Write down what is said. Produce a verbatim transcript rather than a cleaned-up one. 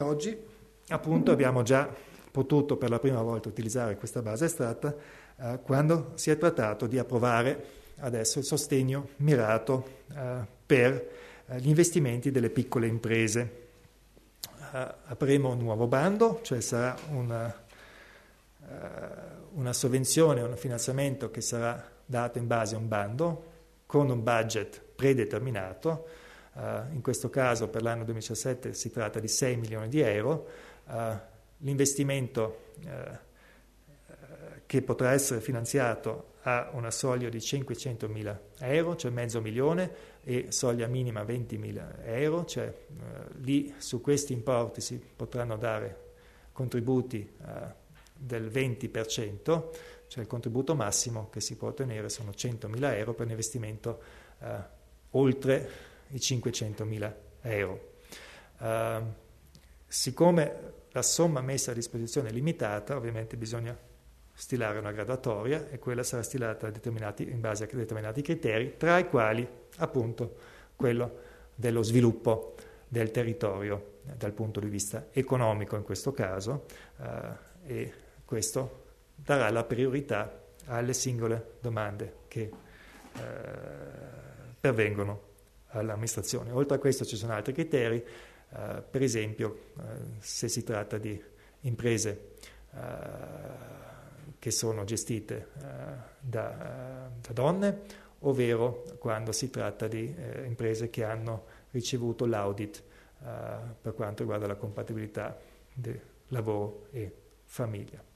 oggi appunto abbiamo già potuto per la prima volta utilizzare questa base astratta eh, quando si è trattato di approvare adesso il sostegno mirato eh, per eh, gli investimenti delle piccole imprese. Uh, apriremo un nuovo bando, cioè sarà una, uh, una sovvenzione, un finanziamento che sarà dato in base a un bando con un budget predeterminato. Uh, in questo caso per l'anno duemiladiciassette si tratta di sei milioni di euro. Uh, l'investimento uh, che potrà essere finanziato ha una soglia di cinquecentomila euro, cioè mezzo milione, e soglia minima ventimila euro, cioè eh, lì su questi importi si potranno dare contributi eh, del venti per cento, cioè il contributo massimo che si può ottenere sono centomila euro per un investimento eh, oltre i cinquecentomila euro. Uh, siccome la somma messa a disposizione è limitata, ovviamente bisogna stilare una graduatoria e quella sarà stilata determinati, in base a determinati criteri, tra i quali appunto quello dello sviluppo del territorio eh, dal punto di vista economico in questo caso, eh, e questo darà la priorità alle singole domande che eh, pervengono all'amministrazione. Oltre a questo ci sono altri criteri, eh, per esempio eh, se si tratta di imprese eh, che sono gestite uh, da, uh, da donne, ovvero quando si tratta di uh, imprese che hanno ricevuto l'audit uh, per quanto riguarda la compatibilità di lavoro e famiglia.